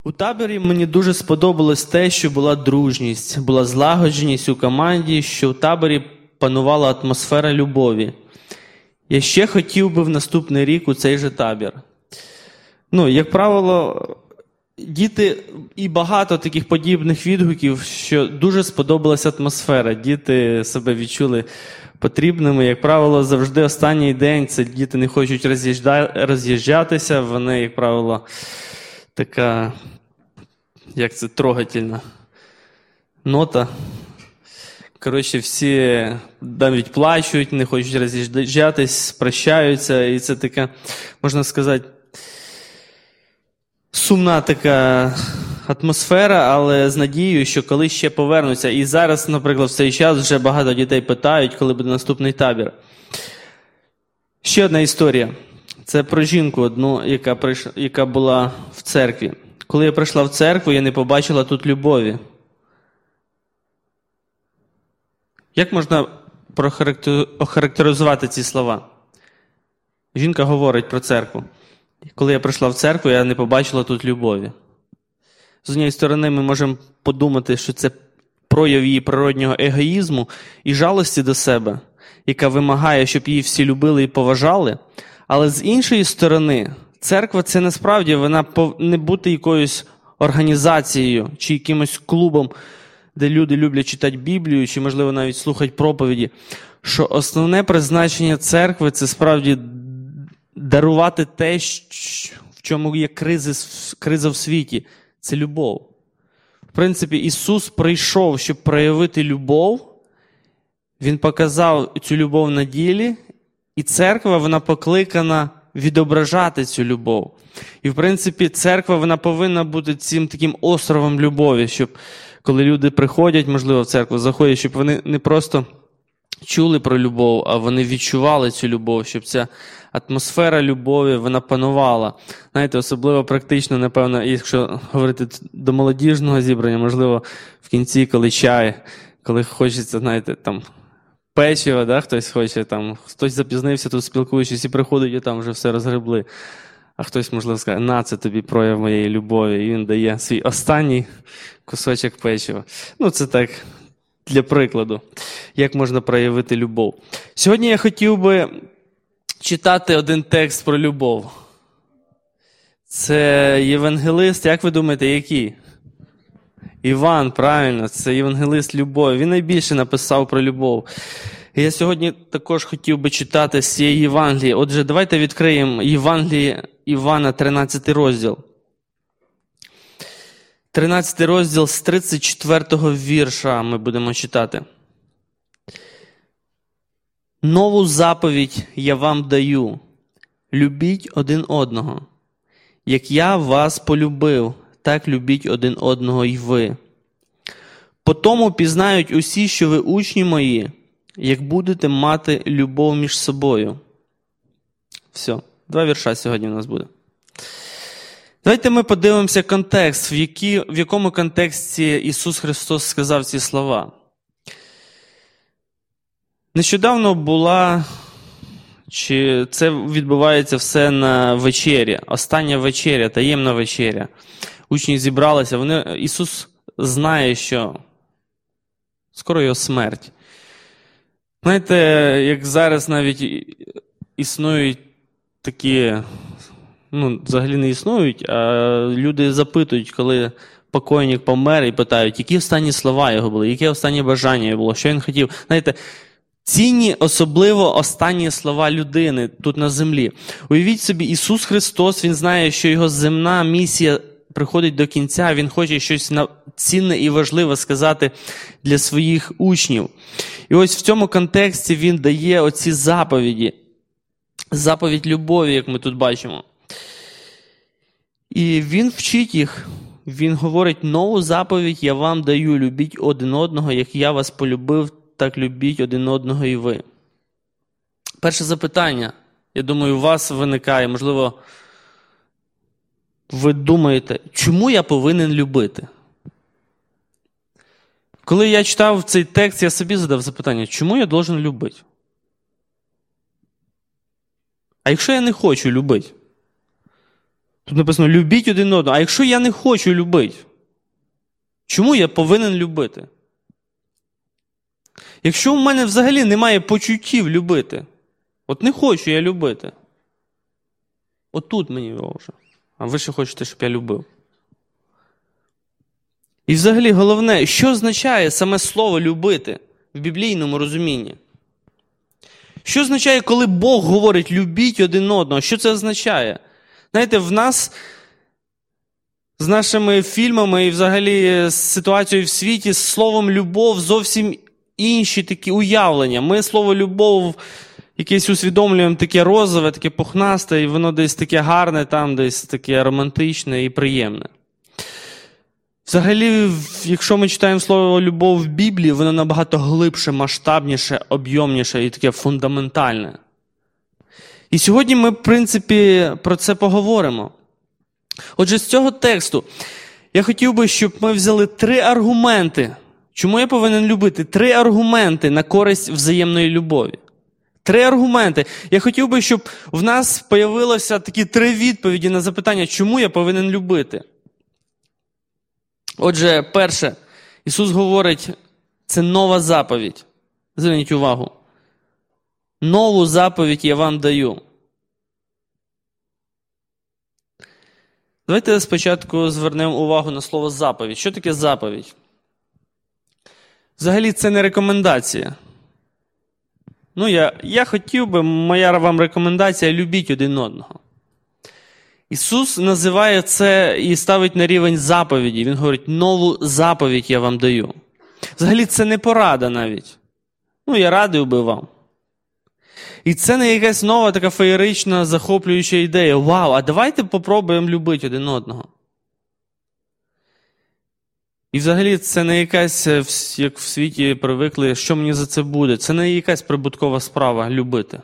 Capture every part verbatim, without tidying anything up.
У таборі мені дуже сподобалось те, що була дружність, була злагодженість у команді, що в таборі панувала атмосфера любові. Я ще хотів би в наступний рік у цей же табір. Ну, як правило, діти, і багато таких подібних відгуків, що дуже сподобалася атмосфера. Діти себе відчули потрібними. Як правило, завжди останній день це діти не хочуть роз'їжджа... роз'їжджатися. Вони, як правило, така, як це, трогательна нота. Коротше, всі навіть плачуть, не хочуть роз'їжджатись, прощаються. І це така, можна сказати, сумна така атмосфера, але з надією, що колись ще повернуться. І зараз, наприклад, в цей час вже багато дітей питають, коли буде наступний табір. Ще одна історія. Це про жінку одну, яка, прийшла, яка була в церкві. Коли я прийшла в церкву, я не побачила тут любові. Як можна охарактеризувати ці слова? Жінка говорить про церкву. Коли я прийшла в церкву, я не побачила тут любові. З однієї сторони, ми можемо подумати, що це прояв її природнього егоїзму і жалості до себе, яка вимагає, щоб її всі любили і поважали. Але з іншої сторони, церква – це насправді вона не бути якоюсь організацією чи якимось клубом, де люди люблять читати Біблію, чи, можливо, навіть слухати проповіді. Що основне призначення церкви – це справді дарувати те, в чому є кризи, криза в світі. Це любов. В принципі, Ісус прийшов, щоб проявити любов. Він показав цю любов на ділі. І церква, вона покликана відображати цю любов. І, в принципі, церква, вона повинна бути цим таким островом любові, щоб коли люди приходять, можливо, в церкву, заходять, щоб вони не просто чули про любов, а вони відчували цю любов, щоб ця атмосфера любові, вона панувала. Знаєте, особливо практично, напевно, якщо говорити до молодіжного зібрання, можливо, в кінці, коли чай, коли хочеться, знаєте, там, печиво, да, хтось хоче, там, хтось запізнився, тут спілкуючись, і приходить, і там вже все розгребли. А хтось, можливо, скаже, на, це тобі прояв моєї любові, і він дає свій останній кусочок печива. Ну, це так, для прикладу, як можна проявити любов. Сьогодні я хотів би читати один текст про любов. Це євангелист, як ви думаєте, який? Іван, правильно, це євангелист любові. Він найбільше написав про любов. І я сьогодні також хотів би читати з цієї Євангелії. Отже, давайте відкриємо Євангеліє Івана, тринадцятий розділ. тринадцятий розділ з тридцять четвертого вірша ми будемо читати. «Нову заповідь я вам даю. Любіть один одного. Як я вас полюбив, так любіть один одного й ви. По тому пізнають усі, що ви учні мої, як будете мати любов між собою». Все, два вірша сьогодні у нас буде. Давайте ми подивимося контекст, в, які, в якому контексті Ісус Христос сказав ці слова. Нещодавно була, чи це відбувається все на вечері, остання вечеря, таємна вечеря. Учні зібралися, вони, Ісус знає, що скоро його смерть. Знаєте, як зараз навіть існують такі, ну, взагалі не існують, а люди запитують, коли покойник помер, і питають, які останні слова його були, які останні бажання його було, що він хотів. Знаєте, цінні особливо останні слова людини тут на землі. Уявіть собі, Ісус Христос, Він знає, що Його земна місія приходить до кінця, Він хоче щось цінне і важливе сказати для своїх учнів. І ось в цьому контексті Він дає оці заповіді. Заповідь любові, як ми тут бачимо. І Він вчить їх. Він говорить, нову заповідь я вам даю, любіть один одного, як я вас полюбив, так любіть один одного і ви. Перше запитання, я думаю, у вас виникає, можливо, ви думаєте, чому я повинен любити? Коли я читав цей текст, я собі задав запитання, чому я должен любити? А якщо я не хочу любити? Тут написано, любіть один одного. А якщо я не хочу любити, чому я повинен любити? Якщо в мене взагалі немає почуттів любити, от не хочу я любити, от тут мені його вже, а ви ще хочете, щоб я любив. І взагалі головне, що означає саме слово «любити» в біблійному розумінні? Що означає, коли Бог говорить «любіть один одного»? Що це означає? Знаєте, в нас з нашими фільмами і взагалі з ситуацією в світі з словом «любов» зовсім інші такі уявлення. Ми слово «любов» якесь усвідомлюємо таке розове, таке пухнасте, і воно десь таке гарне, там десь таке романтичне і приємне. Взагалі, якщо ми читаємо слово «любов» в Біблії, воно набагато глибше, масштабніше, об'ємніше і таке фундаментальне. І сьогодні ми, в принципі, про це поговоримо. Отже, з цього тексту я хотів би, щоб ми взяли три аргументи. Чому я повинен любити? Три аргументи на користь взаємної любові. Три аргументи. Я хотів би, щоб в нас появилося такі три відповіді на запитання, чому я повинен любити. Отже, перше, Ісус говорить, це нова заповідь. Зверніть увагу. Нову заповідь я вам даю. Давайте спочатку звернемо увагу на слово заповідь. Що таке заповідь? Взагалі це не рекомендація. Ну, я, я хотів би, моя вам рекомендація – любіть один одного. Ісус називає це і ставить на рівень заповіді. Він говорить, нову заповідь я вам даю. Взагалі це не порада навіть. Ну, я радив би вам. І це не якась нова така феєрична, захоплююча ідея. Вау, а давайте попробуємо любити один одного. І взагалі це не якась, як в світі привикли, що мені за це буде. Це не якась прибуткова справа любити.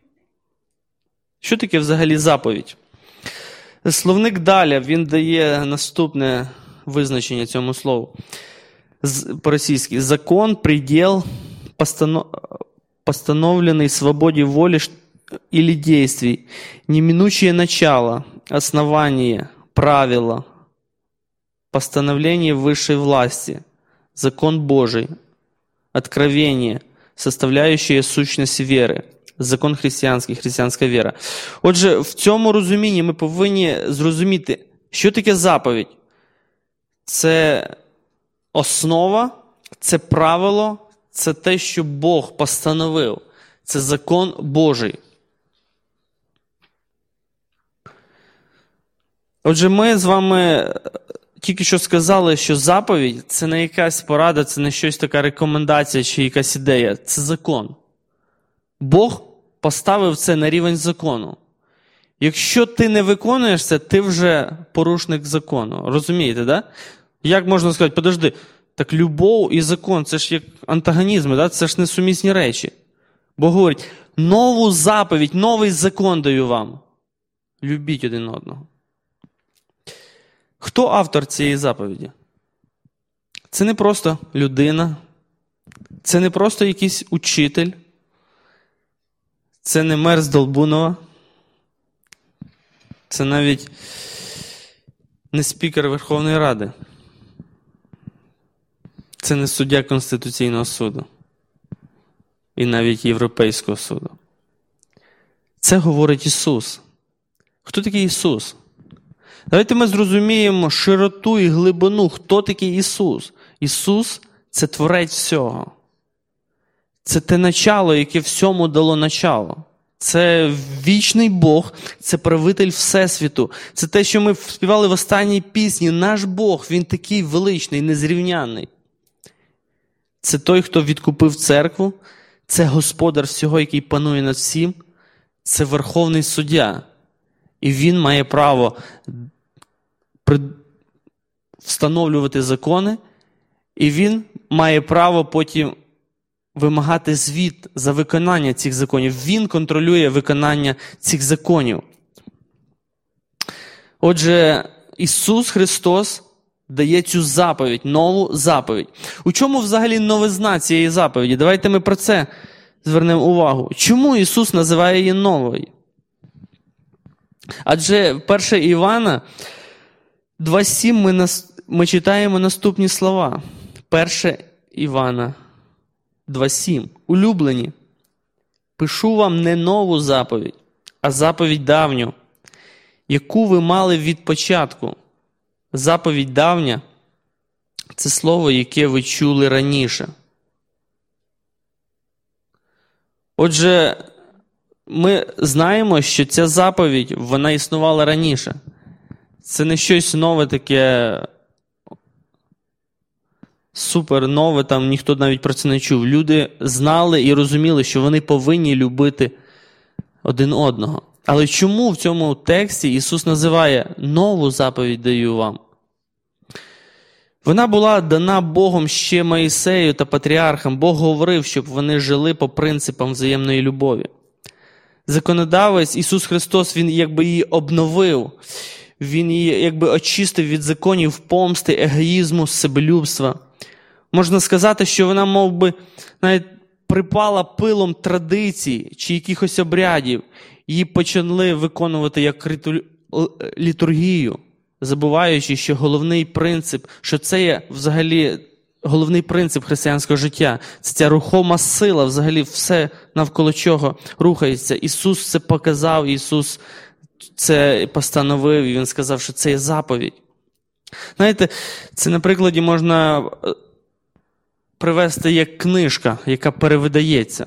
Що таке взагалі заповідь? Словник Даля, він дає наступне визначення цьому слову. По-російськи. Закон, предел, постановленный свободе воли или действий, неминучее начало, основание, правило, постановление высшей власти, закон Божий, откровение, составляющее сущность веры, закон християнський, християнська віра. Отже, в цьому розумінні ми повинні зрозуміти, що таке заповідь. Це основа, це правило, це те, що Бог постановив. Це закон Божий. Отже, ми з вами тільки що сказали, що заповідь – це не якась порада, це не щось така рекомендація чи якась ідея. Це закон. Бог поставив це на рівень закону. Якщо ти не виконуєш це, ти вже порушник закону. Розумієте, да? Як можна сказати, подожди, так любов і закон, це ж як антагонізми, да? Це ж несумісні речі. Бог говорить, нову заповідь, новий закон даю вам. Любіть один одного. Хто автор цієї заповіді? Це не просто людина, це не просто якийсь учитель, це не мер з Долбунова, це навіть не спікер Верховної Ради, це не суддя Конституційного суду і навіть Європейського суду. Це говорить Ісус. Хто такий Ісус? Давайте ми зрозуміємо широту і глибину, хто такий Ісус. Ісус – це творець всього. Це те начало, яке всьому дало начало. Це вічний Бог, це правитель Всесвіту. Це те, що ми співали в останній пісні. Наш Бог, Він такий величний, незрівнянний. Це той, хто відкупив церкву. Це господар всього, який панує над всім. Це верховний суддя. І він має право встановлювати закони, і він має право потім вимагати звіт за виконання цих законів. Він контролює виконання цих законів. Отже, Ісус Христос дає цю заповідь, нову заповідь. У чому взагалі новизна цієї заповіді? Давайте ми про це звернемо увагу. Чому Ісус називає її новою? Адже перше Івана два сім ми, нас, ми читаємо наступні слова. перше Івана два сім. Улюблені, пишу вам не нову заповідь, а заповідь давню, яку ви мали від початку. Заповідь давня – це слово, яке ви чули раніше. Отже, ми знаємо, що ця заповідь, вона існувала раніше. Це не щось нове таке, супер нове, там ніхто навіть про це не чув. Люди знали і розуміли, що вони повинні любити один одного. Але чому в цьому тексті Ісус називає «нову заповідь даю вам»? Вона була дана Богом ще Моїсею та патріархам. Бог говорив, щоб вони жили по принципам взаємної любові. Законодавець Ісус Христос, Він якби її обновив. Він її якби очистив від законів помсти, егоїзму, себелюбства. Можна сказати, що вона мов би навіть припала пилом традицій чи якихось обрядів. Її почали виконувати як літургію, забуваючи, що головний принцип, що це є взагалі головний принцип християнського життя. Це ця рухома сила, взагалі все навколо чого рухається. Ісус це показав, Ісус це постановив, і Він сказав, що це є заповідь. Знаєте, це на прикладі можна привести як книжка, яка перевидається.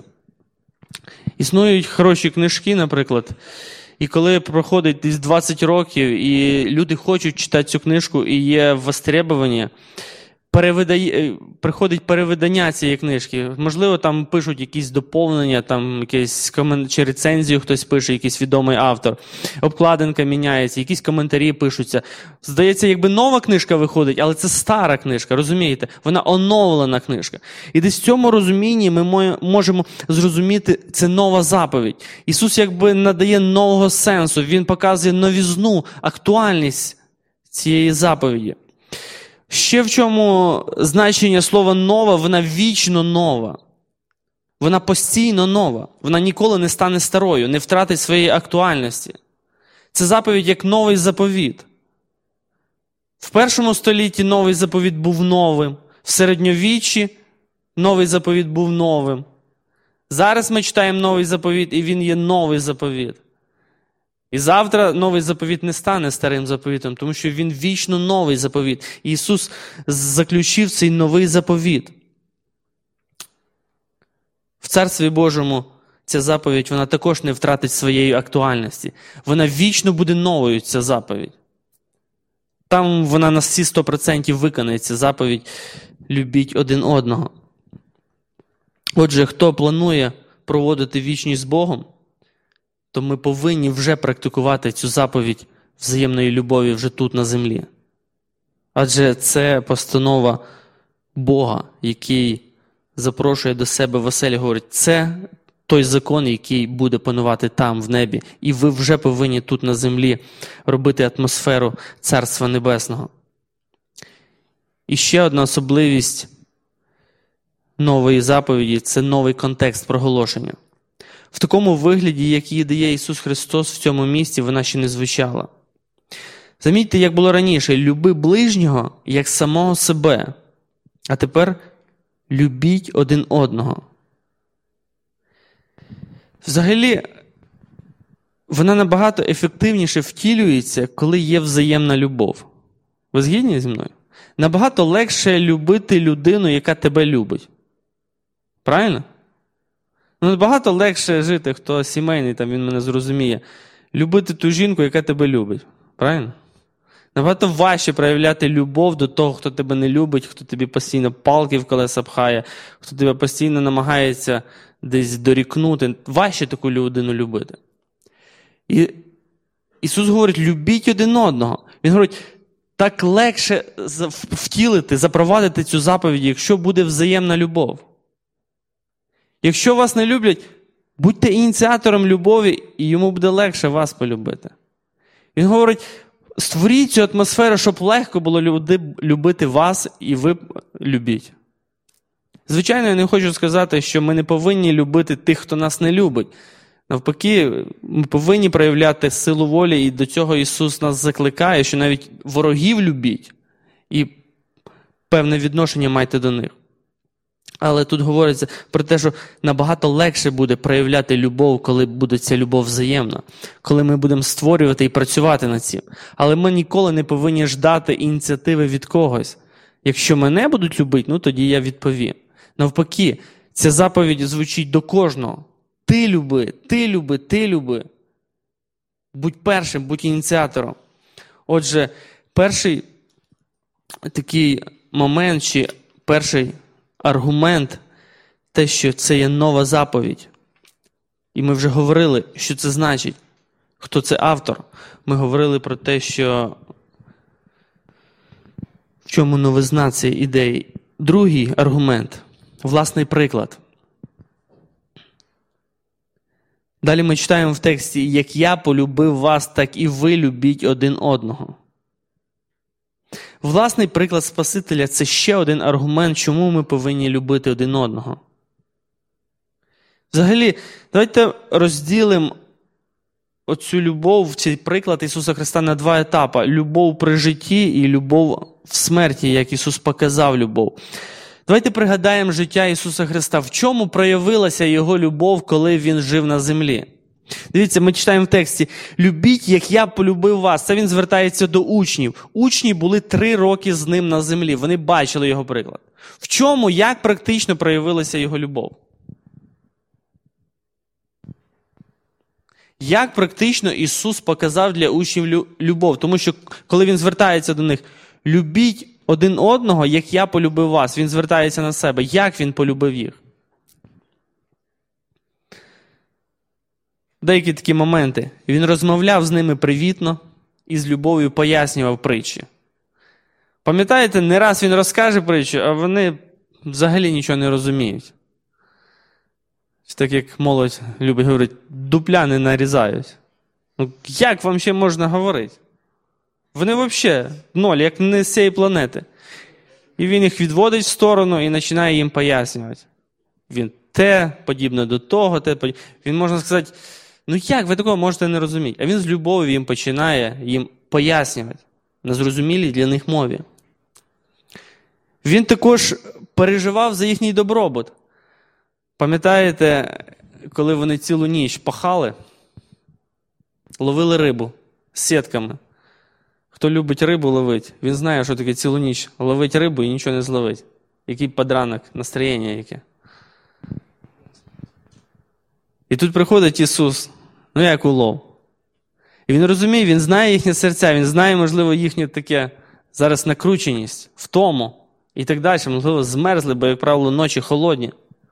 Існують хороші книжки, наприклад, і коли проходить десь двадцять років, і люди хочуть читати цю книжку, і є востребування, перевидає, приходить перевидання цієї книжки. Можливо, там пишуть якісь доповнення, там якісь комен... чи рецензію хтось пише, якийсь відомий автор. Обкладинка міняється, якісь коментарі пишуться. Здається, якби нова книжка виходить, але це стара книжка, розумієте? Вона оновлена книжка. І десь в цьому розумінні ми можемо зрозуміти, це нова заповідь. Ісус якби надає нового сенсу, Він показує новізну, актуальність цієї заповіді. Ще в чому значення слова «нова», вона вічно нова. Вона постійно нова. Вона ніколи не стане старою, не втратить своєї актуальності. Це заповідь як новий заповіт. В першому столітті новий заповіт був новим. В середньовіччі новий заповіт був новим. Зараз ми читаємо новий заповіт, і він є новий заповіт. І завтра новий заповіт не стане старим заповітом, тому що він вічно новий заповіт. І Ісус заключив цей новий заповіт. В Царстві Божому ця заповідь, вона також не втратить своєї актуальності. Вона вічно буде новою, ця заповідь. Там вона на всі сто відсотків виконається, заповідь «любіть один одного». Отже, хто планує проводити вічність з Богом, то ми повинні вже практикувати цю заповідь взаємної любові вже тут на землі. Адже це постанова Бога, який запрошує до себе в оселі, говорить, це той закон, який буде панувати там, в небі. І ви вже повинні тут на землі робити атмосферу Царства Небесного. І ще одна особливість нової заповіді – це новий контекст проголошення. В такому вигляді, як її дає Ісус Христос в цьому місці, вона ще не звучала. Замітьте, як було раніше, люби ближнього, як самого себе. А тепер любіть один одного. Взагалі, вона набагато ефективніше втілюється, коли є взаємна любов. Ви згідні зі мною? Набагато легше любити людину, яка тебе любить. Правильно? Ну, набагато легше жити, хто сімейний, там він мене зрозуміє. Любити ту жінку, яка тебе любить. Правильно? Набагато важче проявляти любов до того, хто тебе не любить, хто тобі постійно палки в колеса пхає, хто тебе постійно намагається десь дорікнути. Важче таку людину любити. І Ісус говорить, любіть один одного. Він говорить, так легше втілити, запровадити цю заповідь, якщо буде взаємна любов. Якщо вас не люблять, будьте ініціатором любові, і йому буде легше вас полюбити. Він говорить, створіть цю атмосферу, щоб легко було люди любити вас, і ви любіть. Звичайно, я не хочу сказати, що ми не повинні любити тих, хто нас не любить. Навпаки, ми повинні проявляти силу волі, і до цього Ісус нас закликає, що навіть ворогів любіть і певне відношення майте до них. Але тут говориться про те, що набагато легше буде проявляти любов, коли буде ця любов взаємна, коли ми будемо створювати і працювати над цим. Але ми ніколи не повинні ждати ініціативи від когось. Якщо мене будуть любити, ну тоді я відповім. Навпаки, ця заповідь звучить до кожного. Ти люби, ти люби, ти люби. Будь першим, будь ініціатором. Отже, перший такий момент, чи перший аргумент, те, що це є нова заповідь. І ми вже говорили, що це значить, хто це автор. Ми говорили про те, що в чому новизна цієї ідеї. Другий аргумент – власний приклад. Далі ми читаємо в тексті: «Як я полюбив вас, так і ви любіть один одного». Власний приклад Спасителя – це ще один аргумент, чому ми повинні любити один одного. Взагалі, давайте розділимо оцю любов, цей приклад Ісуса Христа на два етапи. Любов при житті і любов в смерті, як Ісус показав любов. Давайте пригадаємо життя Ісуса Христа. В чому проявилася Його любов, коли Він жив на землі? Дивіться, ми читаємо в тексті: «Любіть, як я полюбив вас». Це Він звертається до учнів. Учні були три роки з Ним на землі. Вони бачили Його приклад. В чому, як практично проявилася Його любов? Як практично Ісус показав для учнів любов? Тому що, коли Він звертається до них: «Любіть один одного, як я полюбив вас». Він звертається на себе. Як Він полюбив їх? Деякі такі моменти. Він розмовляв з ними привітно і з любов'ю пояснював притчі. Пам'ятаєте, не раз він розкаже притчу, а вони взагалі нічого не розуміють. Так як молодь любить говорити, дупля не нарізають. Ну, як вам ще можна говорити? Вони взагалі ноль, як не з цієї планети. І він їх відводить в сторону і починає їм пояснювати. Він те, подібне до того, те, подібне. Він, можна сказати, ну як ви такого можете не розуміти? А він з любов'ю їм починає їм пояснювати на зрозумілій для них мові. Він також переживав за їхній добробут. Пам'ятаєте, коли вони цілу ніч пахали, ловили рибу з сітками? Хто любить рибу ловити, він знає, що таке цілу ніч ловить рибу і нічого не зловить. Який подранок, настроєння яке. І тут приходить Ісус, ну як улов. І Він розуміє, Він знає їхнє серця, Він знає, можливо, їхнє таке зараз накрученість, втому і так далі. Можливо, змерзли, бо, як правило, ночі холодні.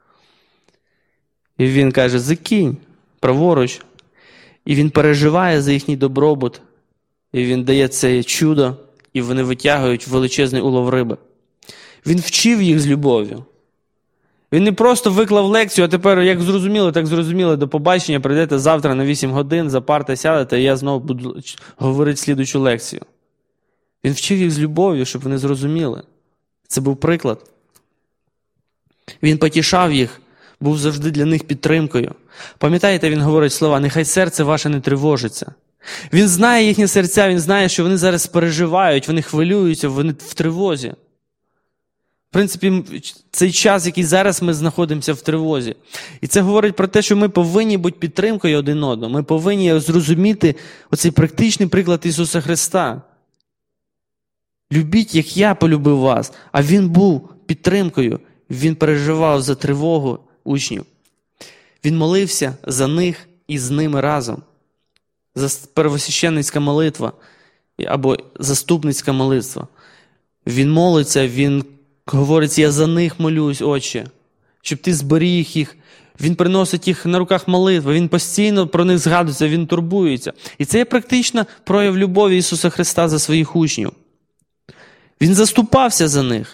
І Він каже: закинь праворуч. І Він переживає за їхній добробут. І Він дає це чудо, і вони витягують величезний улов риби. Він вчив їх з любов'ю. Він не просто виклав лекцію, а тепер, як зрозуміли, так зрозуміли, до побачення, прийдете завтра на вісім годин, за парти сядете, і я знову буду говорити слідуючу лекцію. Він вчив їх з любов'ю, щоб вони зрозуміли. Це був приклад. Він потішав їх, був завжди для них підтримкою. Пам'ятаєте, він говорить слова: «Нехай серце ваше не тривожиться». Він знає їхні серця, він знає, що вони зараз переживають, вони хвилюються, вони в тривозі. В принципі, цей час, який зараз ми знаходимося в тривозі. І це говорить про те, що ми повинні бути підтримкою один одного. Ми повинні зрозуміти оцей практичний приклад Ісуса Христа. Любіть, як я полюбив вас. А Він був підтримкою. Він переживав за тривогу учнів. Він молився за них і з ними разом. За первосвященницька молитва або заступницька молитва. Він молиться, він говорить: я за них молюсь, Отче, щоб ти зберіг їх. Він приносить їх на руках молитви, він постійно про них згадується, він турбується. І це є практично прояв любові Ісуса Христа за своїх учнів. Він заступався за них.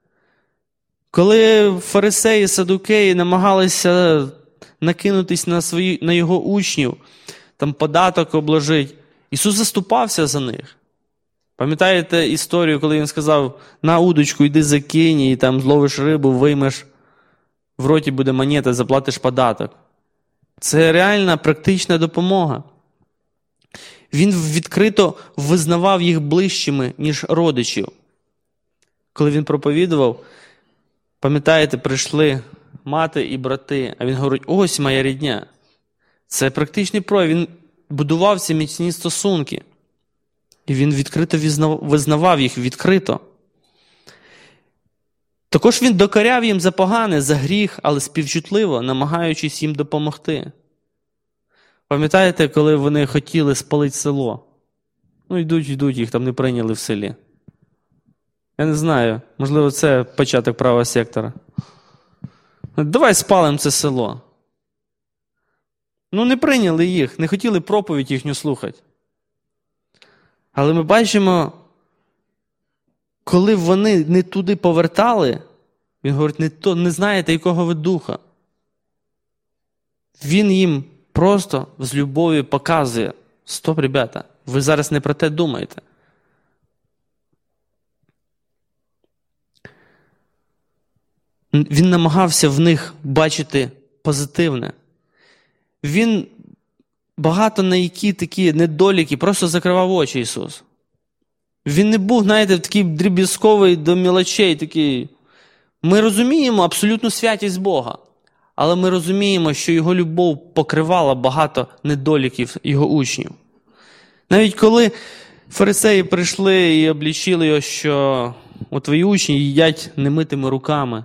Коли фарисеї, садукеї намагалися накинутись на, свої, на його учнів, там податок обложить, Ісус заступався за них. Пам'ятаєте історію, коли Він сказав: на удочку йди закинь, і там зловиш рибу, виймеш, в роті буде монета, заплатиш податок. Це реальна практична допомога. Він відкрито визнавав їх ближчими, ніж родичів. Коли він проповідував, пам'ятаєте, прийшли мати і брати, а він говорить: ось моя рідня. Це практичний прояв. Він будував ці міцні стосунки. І він відкрито визнавав їх, відкрито. Також він докоряв їм за погане, за гріх, але співчутливо, намагаючись їм допомогти. Пам'ятаєте, коли вони хотіли спалити село? Ну, йдуть, йдуть, їх там не прийняли в селі. Я не знаю, можливо, це початок правого сектора. Давай спалимо це село. Ну, не прийняли їх, не хотіли проповідь їхню слухати. Але ми бачимо, коли вони не туди повертали, він говорить: не, то, не знаєте, якого ви духа. Він їм просто з любов'ю показує: стоп, ребята, ви зараз не про те думаєте. Він намагався в них бачити позитивне. Він багато на які такі недоліки просто закривав очі Ісус. Він не був, знаєте, такий дріб'язковий до мілочей, такий. Ми розуміємо абсолютну святість Бога, але ми розуміємо, що Його любов покривала багато недоліків Його учнів. Навіть коли фарисеї прийшли і облічили його, що от твої учні їдять немитими руками,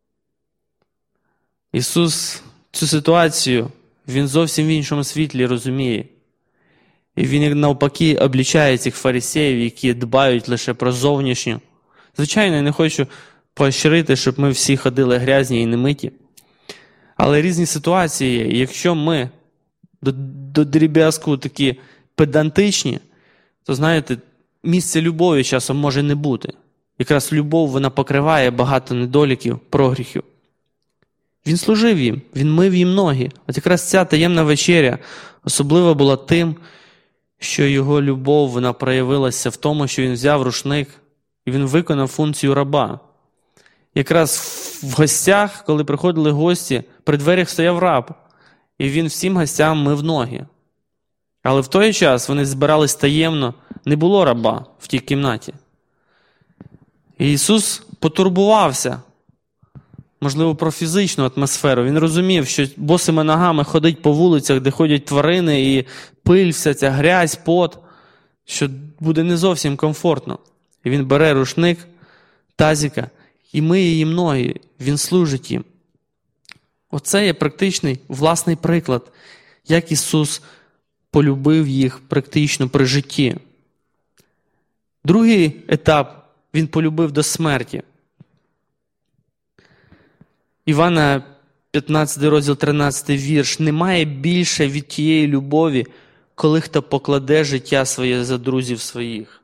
Ісус цю ситуацію, Він зовсім в іншому світлі розуміє. І Він навпаки облічає цих фарисеїв, які дбають лише про зовнішнє. Звичайно, я не хочу поощрити, щоб ми всі ходили грязні і немиті. Але різні ситуації є. І якщо ми до, до дріб'язку такі педантичні, то, знаєте, місце любові часом може не бути. Якраз любов, вона покриває багато недоліків, прогріхів. Він служив їм, він мив їм ноги. От якраз ця таємна вечеря особливо була тим, що його любов, вона проявилася в тому, що він взяв рушник і він виконав функцію раба. Якраз в гостях, коли приходили гості, при дверях стояв раб, і він всім гостям мив ноги. Але в той час вони збирались таємно, не було раба в тій кімнаті. І Ісус потурбувався, можливо, про фізичну атмосферу. Він розумів, що босими ногами ходить по вулицях, де ходять тварини, і пиль, вся ця грязь, пот, що буде не зовсім комфортно. І він бере рушник, тазика, і миє їм ноги. Він служить їм. Оце є практичний, власний приклад, як Ісус полюбив їх практично при житті. Другий етап – Він полюбив до смерті. Івана п'ятнадцятий розділ, тринадцятий вірш. «Немає більше від тієї любові, коли хто покладе життя своє за друзів своїх».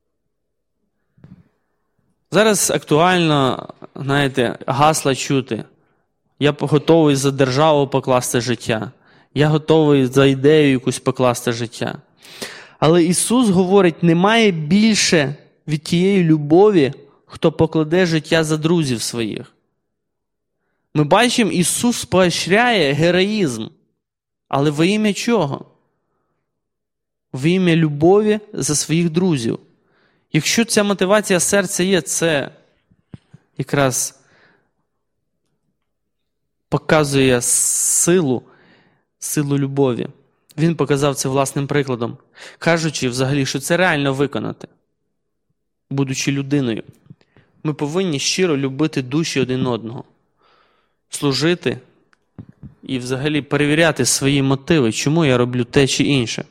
Зараз актуально, знаєте, гасла чути. Я готовий за державу покласти життя. Я готовий за ідею якусь покласти життя. Але Ісус говорить, немає більше від тієї любові, хто покладе життя за друзів своїх. Ми бачимо, Ісус поощряє героїзм. Але во ім'я чого? В ім'я любові за своїх друзів. Якщо ця мотивація серця є, це якраз показує силу, силу любові. Він показав це власним прикладом, кажучи взагалі, що це реально виконати, будучи людиною. Ми повинні щиро любити душі один одного, служити і взагалі перевіряти свої мотиви, чому я роблю те чи інше.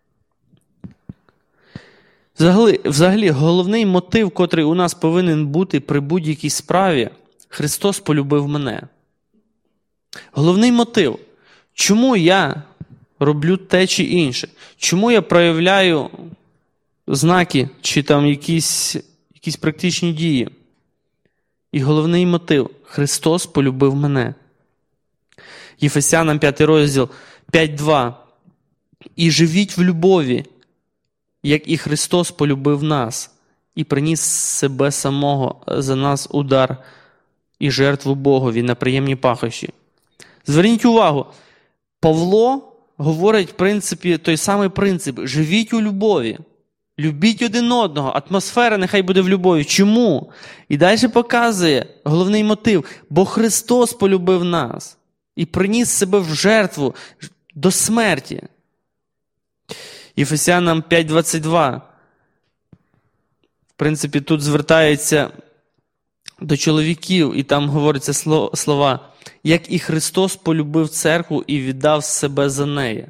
Взагалі, взагалі головний мотив, котрий у нас повинен бути при будь-якій справі – Христос полюбив мене. Головний мотив, чому я роблю те чи інше, чому я проявляю знаки чи там якісь, якісь практичні дії. І головний мотив – Христос полюбив мене. Єфесянам п'ятий розділ, п'ять два. «І живіть в любові, як і Христос полюбив нас, і приніс себе самого за нас удар і жертву Богові на приємні пахощі». Зверніть увагу, Павло говорить, в принципі, той самий принцип. Живіть у любові. Любіть один одного. Атмосфера нехай буде в любові. Чому? І далі показує головний мотив. Бо Христос полюбив нас і приніс себе в жертву до смерті. Ефесянам п'ять двадцять два. В принципі, тут звертається до чоловіків, і там говориться слова, як і Христос полюбив церкву і віддав себе за неї.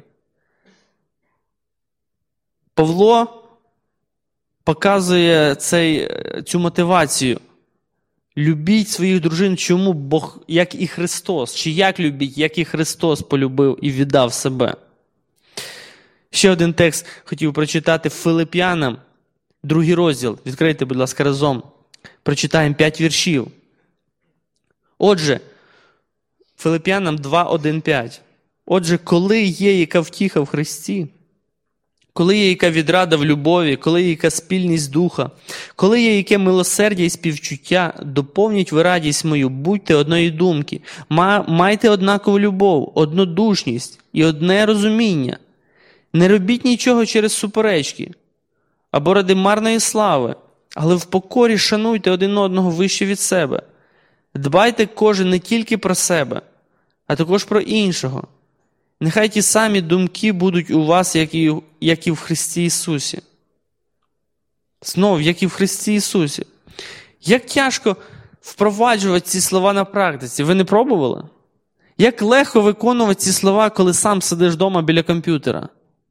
Павло показує цей, цю мотивацію. Любіть своїх дружин. Чому? Бо як і Христос. Чи як любіть, як і Христос полюбив і віддав себе. Ще один текст хотів прочитати Филип'янам, другий розділ. Відкрийте, будь ласка, разом. Прочитаємо п'ять віршів. Отже, Филип'янам два, один, п'ять. Отже, коли є яка втіха в Христі, коли є яка відрада в любові, коли є яка спільність духа, коли є яке милосердя і співчуття, доповніть ви радість мою, будьте одної думки, майте однакову любов, однодушність і одне розуміння. Не робіть нічого через суперечки або ради марної слави, але в покорі шануйте один одного вище від себе. Дбайте кожен не тільки про себе, а також про іншого. Нехай ті самі думки будуть у вас, як і, як і в Христі Ісусі. Знов, як і в Христі Ісусі. Як тяжко впроваджувати ці слова на практиці. Ви не пробували? Як легко виконувати ці слова, коли сам сидиш вдома біля комп'ютера?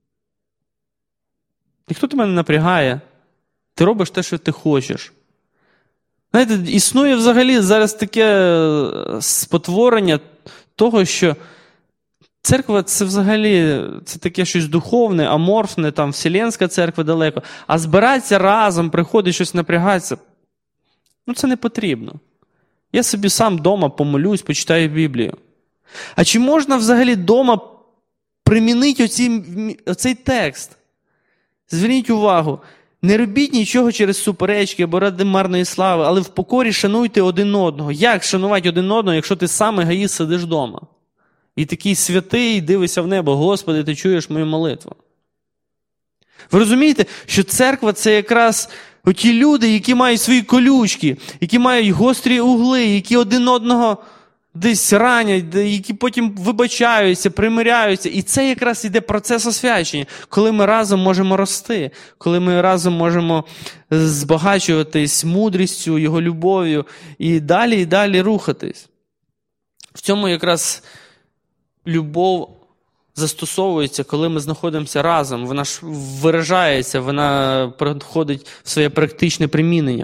Ніхто тебе не напрягає. Ти робиш те, що ти хочеш. Знаєте, існує взагалі зараз таке спотворення того, що церква – це взагалі це таке щось духовне, аморфне, там вселенська церква далеко. А збиратися разом, приходить щось напрягатися, ну це не потрібно. Я собі сам вдома помолюсь, почитаю Біблію. А чи можна взагалі вдома примінити оці, оцей текст? Зверніть увагу, не робіть нічого через суперечки або ради марної слави, але в покорі шануйте один одного. Як шанувати один одного, якщо ти сам егоїст сидиш вдома? І такий святий, дивишся в небо, Господи, ти чуєш мою молитву. Ви розумієте, що церква – це якраз оті люди, які мають свої колючки, які мають гострі угли, які один одного десь ранять, які потім вибачаються, примиряються. І це якраз іде процес освячення, коли ми разом можемо рости, коли ми разом можемо збагачуватись мудрістю, його любов'ю і далі, і далі рухатись. В цьому якраз любов застосовується, коли ми знаходимося разом. Вона ж виражається, вона проходить в своє практичне примінення.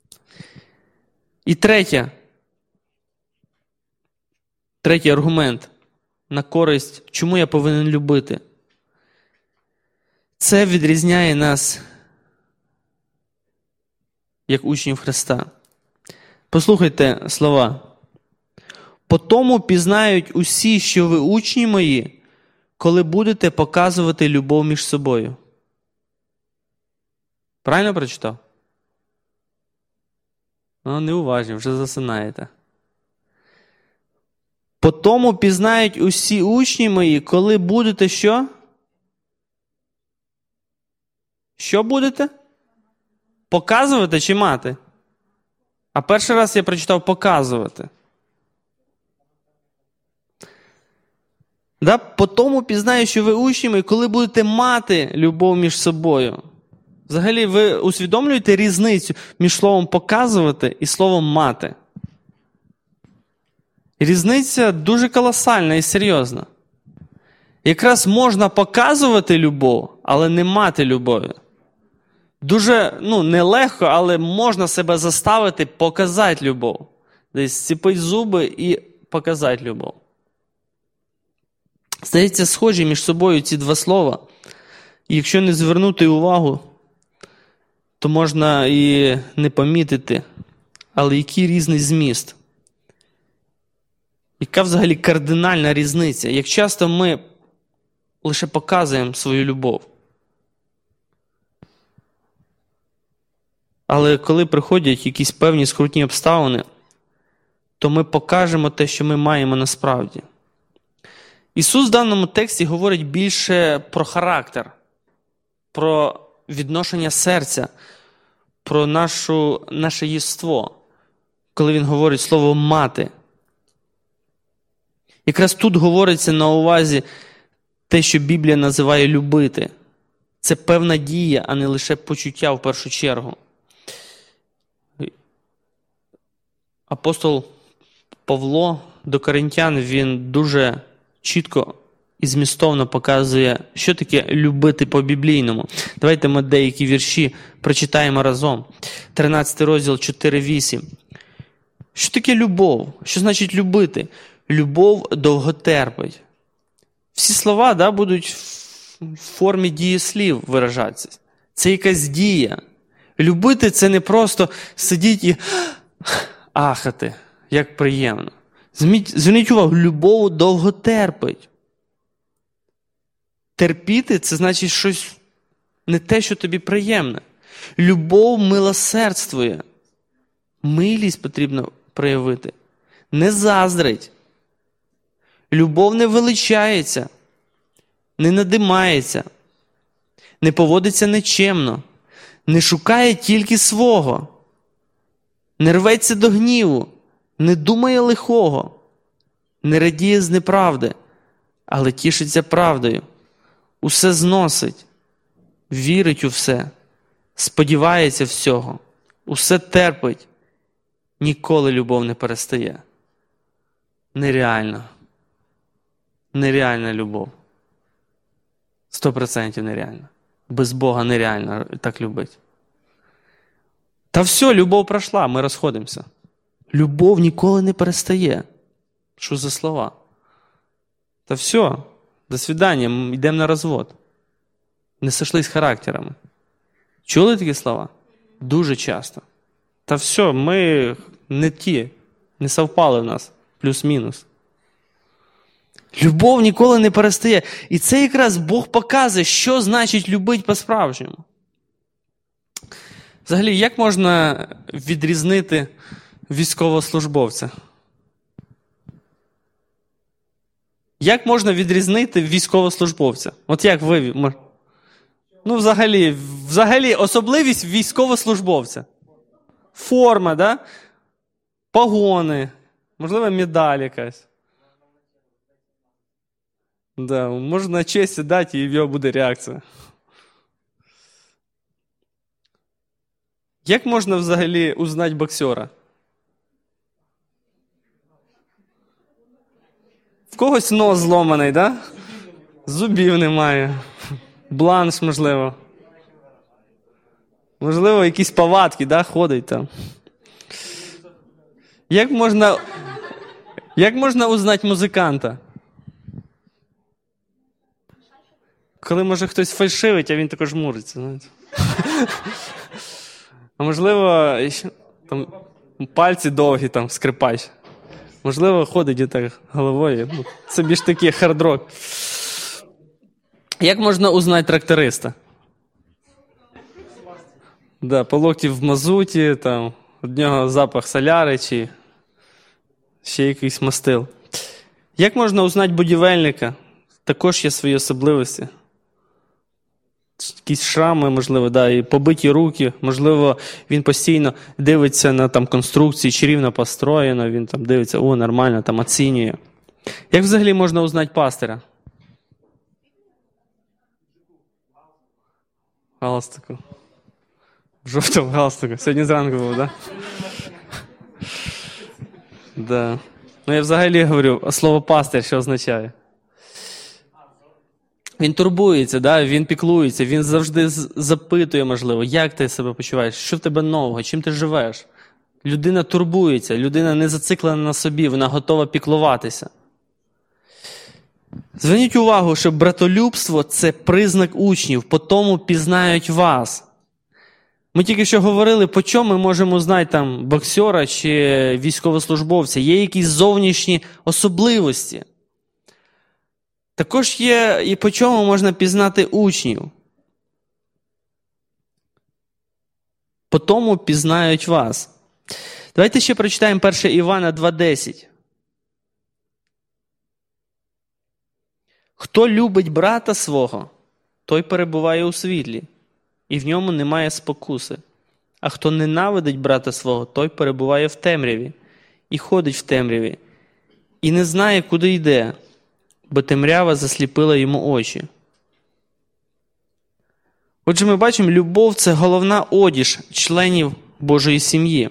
І третє. Третій аргумент на користь, чому я повинен любити. Це відрізняє нас як учнів Христа. Послухайте слова. «По тому пізнають усі, що ви учні мої, коли будете показувати любов між собою». Правильно прочитав? Ну, неуважні, вже засинаєте. «По тому пізнають усі учні мої, коли будете що?» Що будете? Показувати чи мати? А перший раз я прочитав «показувати». Да? «По тому пізнаю, що ви учні мої, коли будете мати любов між собою». Взагалі, ви усвідомлюєте різницю між словом «показувати» і словом «мати»? Різниця дуже колосальна і серйозна. Якраз можна показувати любов, але не мати любові. Дуже, ну, нелегко, але можна себе заставити показати любов. Десь зціпити зуби і показати любов. Здається, схожі між собою ці два слова. І якщо не звернути увагу, то можна і не помітити, але який різний зміст. Яка взагалі кардинальна різниця? Як часто ми лише показуємо свою любов. Але коли приходять якісь певні скрутні обставини, то ми покажемо те, що ми маємо насправді. Ісус в даному тексті говорить більше про характер, про відношення серця, про нашу, наше єство, коли Він говорить слово «мати». Якраз тут говориться на увазі те, що Біблія називає «любити». Це певна дія, а не лише почуття в першу чергу. Апостол Павло до Коринтян, він дуже чітко і змістовно показує, що таке любити по-біблійному. Давайте ми деякі вірші прочитаємо разом. тринадцятий розділ, чотири вісім. Що таке любов? Що значить любити? Любов довготерпить. Всі слова, да, будуть в формі дієслів виражатися. Це якась дія. Любити – це не просто сидіти і ахати, як приємно. Зверніть увагу, любов довго терпить. Терпіти – це значить щось не те, що тобі приємне. Любов милосердствує. Милість потрібно проявити. Не заздрить. Любов не величається, не надимається, не поводиться нечемно, не шукає тільки свого, не рветься до гніву, не думає лихого, не радіє з неправди, але тішиться правдою, усе зносить, вірить у все, сподівається всього, усе терпить, ніколи любов не перестає. Нереально. Нереальна любов. Сто процентів нереально. Без Бога нереально так любити. Та все, любов пройшла, ми розходимося. Любов ніколи не перестає. Що за слова? Та все, до свидання, йдемо на розвод. Не сошлись характерами. Чули такі слова? Дуже часто. Та все, ми не ті, не совпали в нас, плюс-мінус. Любов ніколи не перестає. І це якраз Бог показує, що значить любити по-справжньому. Взагалі, як можна відрізнити військовослужбовця? Як можна відрізнити військовослужбовця? От як ви... Ну, взагалі, взагалі особливість військовослужбовця. Форма, да? Погони, можливо, медаль якась. Да, можна честь дати, і в його буде реакція. Як можна взагалі узнати боксера? В когось нос зломаний, да? Зубів немає. Бланш, можливо. Можливо, якісь повадки, да, ходить там. Як можна, як можна узнати музиканта? Коли, може, хтось фальшивить, а він також жмуриться, знаєте. А можливо, там, пальці довгі, там, скрипач. Можливо, ходить і так головою. Ну, це більш такий хард-рок. Як можна узнати тракториста? Да, по локті в мазуті, там, від нього запах соляри чи ще якийсь мастил. Як можна узнати будівельника? Також є свої особливості. Якісь шрами, можливо, да, і побиті руки. Можливо, він постійно дивиться на там, конструкції, чи рівно построєно, він там дивиться, о, нормально, там оцінює. Як взагалі можна узнати пастиря? Галстуку. В жовтому галстуку. Сьогодні зранку був, так? Да? Да. Ну, я взагалі говорю, а слово пастир що означає? Він турбується, да? Він піклується, він завжди запитує, можливо, як ти себе почуваєш, що в тебе нового, чим ти живеш. Людина турбується, людина не зациклена на собі, вона готова піклуватися. Зверніть увагу, що братолюбство – це признак учнів, по тому пізнають вас. Ми тільки що говорили, по чому ми можемо знати там боксера чи військовослужбовця. Є якісь зовнішні особливості. Також є і по чому можна пізнати учнів. По тому пізнають вас. Давайте ще прочитаємо перше Івана два десять. Хто любить брата свого, той перебуває у світлі, і в ньому немає спокуси. А хто ненавидить брата свого, той перебуває в темряві, і ходить в темряві, і не знає, куди йде, бо темрява засліпила йому очі. Отже, ми бачимо, любов – це головна одіж членів Божої сім'ї.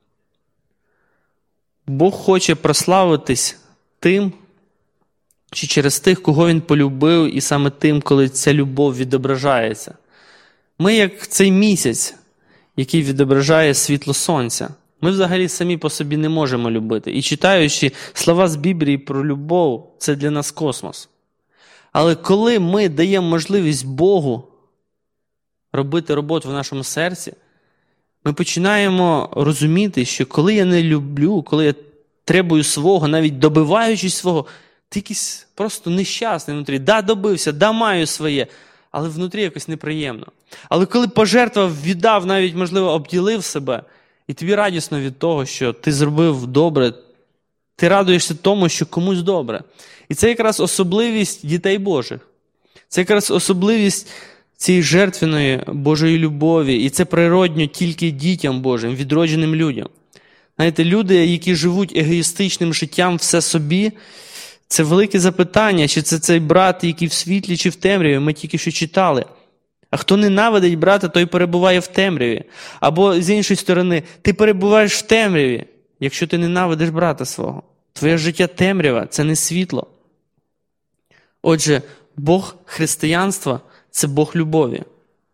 Бог хоче прославитись тим, чи через тих, кого Він полюбив, і саме тим, коли ця любов відображається. Ми як цей місяць, який відображає світло сонця. Ми взагалі самі по собі не можемо любити. І читаючи слова з Біблії про любов, це для нас космос. Але коли ми даємо можливість Богу робити роботу в нашому серці, ми починаємо розуміти, що коли я не люблю, коли я требую свого, навіть добиваючись свого, ти якийсь просто нещасний внутрі. Да, добився, да, маю своє, але внутрі якось неприємно. Але коли пожертвував, віддав, навіть, можливо, обділив себе, і тобі радісно від того, що ти зробив добре, ти радуєшся тому, що комусь добре. І це якраз особливість дітей Божих. Це якраз особливість цієї жертвеної Божої любові. І це природньо тільки дітям Божим, відродженим людям. Знаєте, люди, які живуть егоїстичним життям все собі, це велике запитання, чи це цей брат, який в світлі, чи в темряві. Ми тільки що читали. А хто ненавидить брата, той перебуває в темряві. Або, з іншої сторони, ти перебуваєш в темряві, якщо ти ненавидиш брата свого. Твоє життя темрява – це не світло. Отже, Бог християнства – це Бог любові.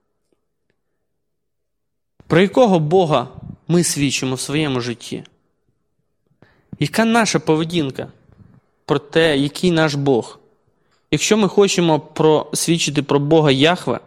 Про якого Бога ми свідчимо в своєму житті? Яка наша поведінка про те, який наш Бог? Якщо ми хочемо свідчити про Бога Яхве,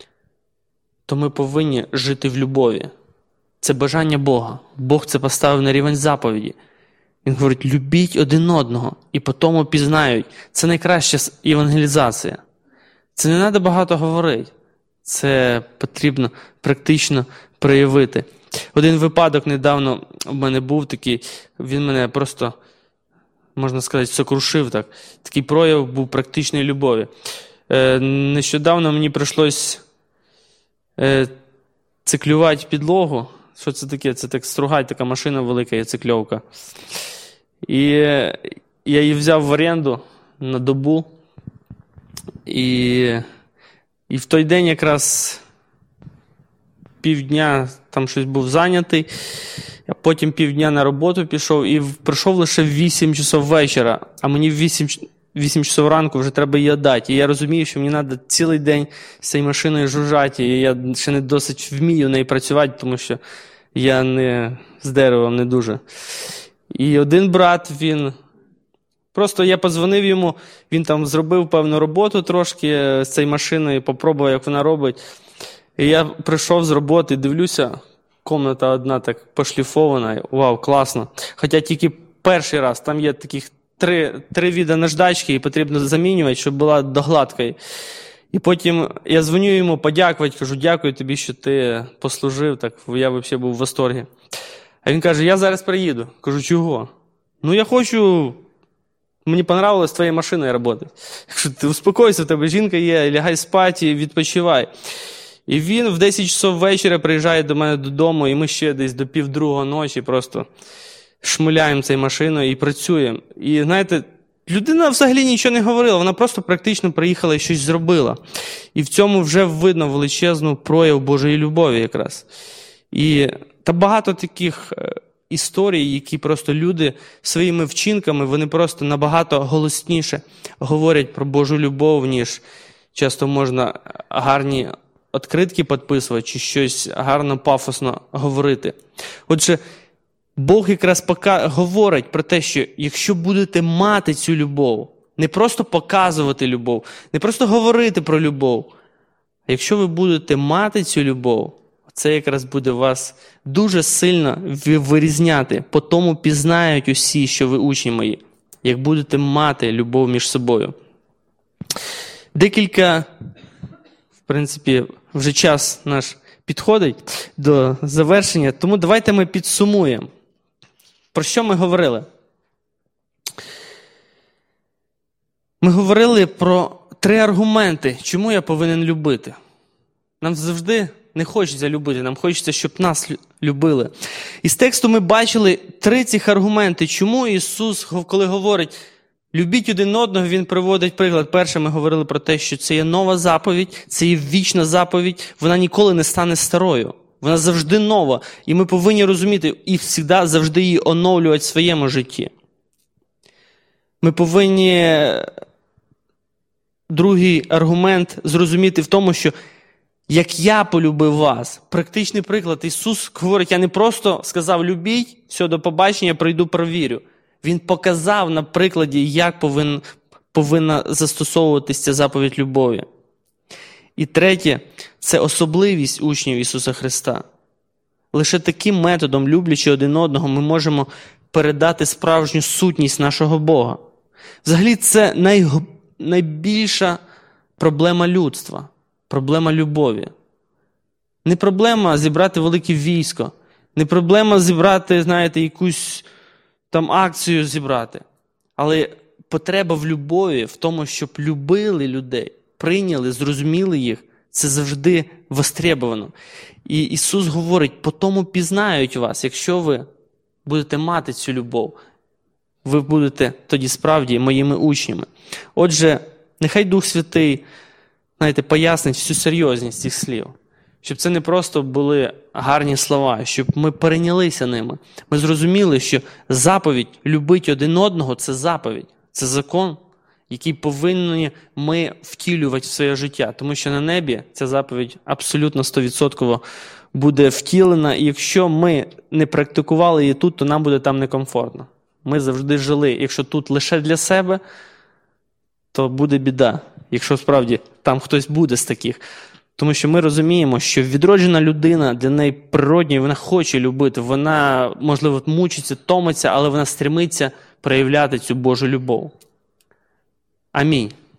то ми повинні жити в любові. Це бажання Бога. Бог це поставив на рівень заповіді. Він говорить, любіть один одного, і по тому пізнають. Це найкраща евангелізація. Це не треба багато говорити. Це потрібно практично проявити. Один випадок недавно в мене був такий, він мене просто, можна сказати, сокрушив так. Такий прояв був практичної любові. Е, нещодавно мені прийшлось е, циклювати підлогу. Що це таке? Це так стругать, така машина велика, є цикльовка. І я її взяв в оренду на добу. І, і в той день якраз півдня там щось був зайнятий, а потім півдня на роботу пішов і прийшов лише в вісім часов вечора, а мені в вісім часов ранку вже треба її віддати. І я розумію, що мені треба цілий день з цією машиною жужжати, і я ще не досить вмію нею працювати, тому що я не з деревом не дуже. І один брат, він... Просто я подзвонив йому, він там зробив певну роботу трошки з цією машиною, попробував, як вона робить. І я прийшов з роботи, дивлюся, кімната одна так пошліфована, вау, класно. Хоча тільки перший раз, там є таких три, три види наждачки, і потрібно замінювати, щоб була до гладкої. І потім я дзвоню йому подякувати, кажу, дякую тобі, що ти послужив, так я взагалі був в восторгі. А він каже, я зараз приїду. Кажу, чого? Ну я хочу... Мені понравилось твоєю машиною працювати. Якщо ти успокойся, в тебе жінка є, лягай спати, відпочивай. І він в десять часов вечора приїжджає до мене додому, і ми ще десь до півдругої ночі просто шмиляємо цією машиною і працюємо. І, знаєте, людина взагалі нічого не говорила, вона просто практично приїхала і щось зробила. І в цьому вже видно величезну прояв Божої любові якраз. І та багато таких... історії, які просто люди своїми вчинками, вони просто набагато голосніше говорять про Божу любов, ніж часто можна гарні відкритки підписувати, чи щось гарно, пафосно говорити. Отже, Бог якраз пока говорить про те, що якщо будете мати цю любов, не просто показувати любов, не просто говорити про любов, а якщо ви будете мати цю любов, це якраз буде вас дуже сильно вирізняти. По тому пізнають усі, що ви учні мої, як будете мати любов між собою. Декілька, в принципі, вже час наш підходить до завершення, тому давайте ми підсумуємо. Про що ми говорили? Ми говорили про три аргументи, чому я повинен любити. Нам завжди не хочеться любити, нам хочеться, щоб нас любили. Із тексту ми бачили три цих аргументи, чому Ісус, коли говорить «любіть один одного», Він приводить приклад. Перше, ми говорили про те, що це є нова заповідь, це є вічна заповідь, вона ніколи не стане старою. Вона завжди нова, і ми повинні розуміти і завжди, завжди її оновлювати в своєму житті. Ми повинні, другий аргумент, зрозуміти в тому, що як я полюбив вас. Практичний приклад. Ісус говорить, я не просто сказав любіть, все, до побачення, прийду, провірю. Він показав на прикладі, як повин, повинна застосовуватися ця заповідь любові. І третє, це особливість учнів Ісуса Христа. Лише таким методом, люблячи один одного, ми можемо передати справжню сутність нашого Бога. Взагалі, це най, найбільша проблема людства. Проблема любові. Не проблема зібрати велике військо. Не проблема зібрати, знаєте, якусь там акцію зібрати. Але потреба в любові, в тому, щоб любили людей, прийняли, зрозуміли їх, це завжди востребовано. І Ісус говорить, по тому пізнають вас, якщо ви будете мати цю любов. Ви будете тоді справді моїми учнями. Отже, нехай Дух Святий, знаєте, пояснить всю серйозність цих слів. Щоб це не просто були гарні слова, щоб ми перейнялися ними. Ми зрозуміли, що заповідь «любить один одного» – це заповідь, це закон, який повинні ми втілювати в своє життя. Тому що на небі ця заповідь абсолютно сто відсотків буде втілена, і якщо ми не практикували її тут, то нам буде там некомфортно. Ми завжди жили, якщо тут лише для себе, то буде біда. Якщо справді там хтось буде з таких. Тому що ми розуміємо, що відроджена людина, для неї природньо, вона хоче любити, вона, можливо, мучиться, томиться, але вона стремиться проявляти цю Божу любов. Амінь.